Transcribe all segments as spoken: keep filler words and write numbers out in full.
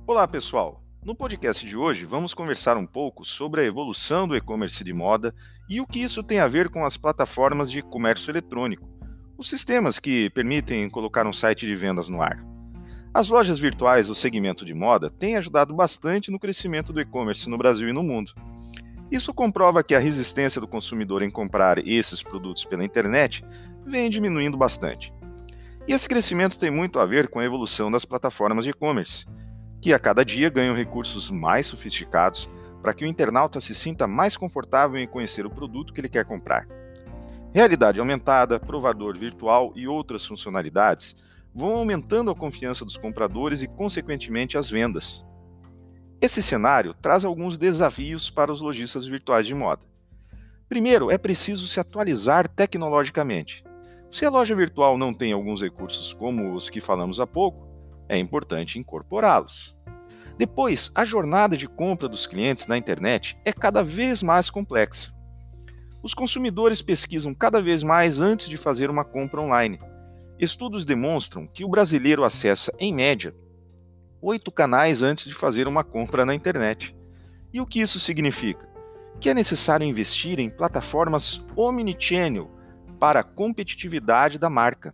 Olá, pessoal! No podcast de hoje, vamos conversar um pouco sobre a evolução do e-commerce de moda e o que isso tem a ver com as plataformas de comércio eletrônico, os sistemas que permitem colocar um site de vendas no ar. As lojas virtuais do segmento de moda têm ajudado bastante no crescimento do e-commerce no Brasil e no mundo. Isso comprova que a resistência do consumidor em comprar esses produtos pela internet vem diminuindo bastante. E esse crescimento tem muito a ver com a evolução das plataformas de e-commerce, que a cada dia ganham recursos mais sofisticados para que o internauta se sinta mais confortável em conhecer o produto que ele quer comprar. Realidade aumentada, provador virtual e outras funcionalidades vão aumentando a confiança dos compradores e, consequentemente, as vendas. Esse cenário traz alguns desafios para os lojistas virtuais de moda. Primeiro, é preciso se atualizar tecnologicamente. Se a loja virtual não tem alguns recursos como os que falamos há pouco, é importante incorporá-los. Depois, a jornada de compra dos clientes na internet é cada vez mais complexa. Os consumidores pesquisam cada vez mais antes de fazer uma compra online. Estudos demonstram que o brasileiro acessa, em média, oito canais antes de fazer uma compra na internet. E o que isso significa? Que é necessário investir em plataformas omnichannel para a competitividade da marca.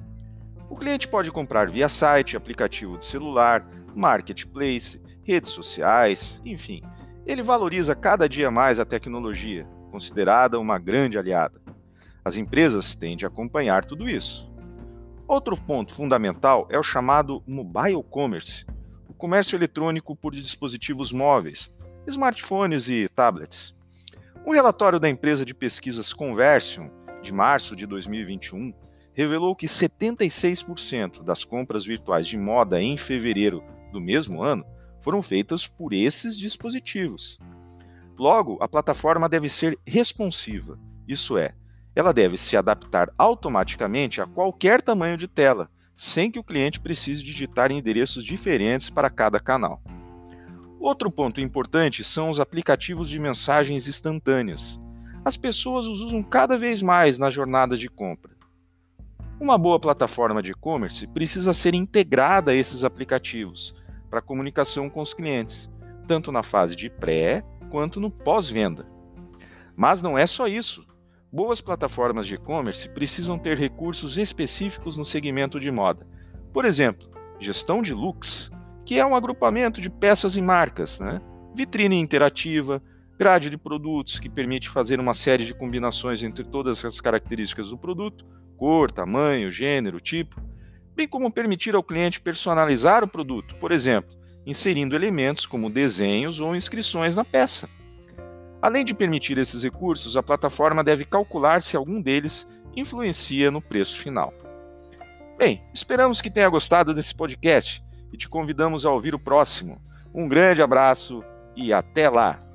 O cliente pode comprar via site, aplicativo de celular, marketplace, redes sociais, enfim. Ele valoriza cada dia mais a tecnologia, considerada uma grande aliada. As empresas têm de acompanhar tudo isso. Outro ponto fundamental é o chamado mobile commerce, o comércio eletrônico por dispositivos móveis, smartphones e tablets. Um relatório da empresa de pesquisas Conversion, de março de dois mil e vinte e um, revelou que setenta e seis por cento das compras virtuais de moda em fevereiro do mesmo ano foram feitas por esses dispositivos. Logo, a plataforma deve ser responsiva, isso é, ela deve se adaptar automaticamente a qualquer tamanho de tela, sem que o cliente precise digitar endereços diferentes para cada canal. Outro ponto importante são os aplicativos de mensagens instantâneas. As pessoas os usam cada vez mais nas jornadas de compra. Uma boa plataforma de e-commerce precisa ser integrada a esses aplicativos para comunicação com os clientes, tanto na fase de pré quanto no pós-venda. Mas não é só isso. Boas plataformas de e-commerce precisam ter recursos específicos no segmento de moda. Por exemplo, gestão de looks, que é um agrupamento de peças e marcas, né? Vitrine interativa, grade de produtos, que permite fazer uma série de combinações entre todas as características do produto, cor, tamanho, gênero, tipo, bem como permitir ao cliente personalizar o produto, por exemplo, inserindo elementos como desenhos ou inscrições na peça. Além de permitir esses recursos, a plataforma deve calcular se algum deles influencia no preço final. Bem, esperamos que tenha gostado desse podcast e te convidamos a ouvir o próximo. Um grande abraço e até lá!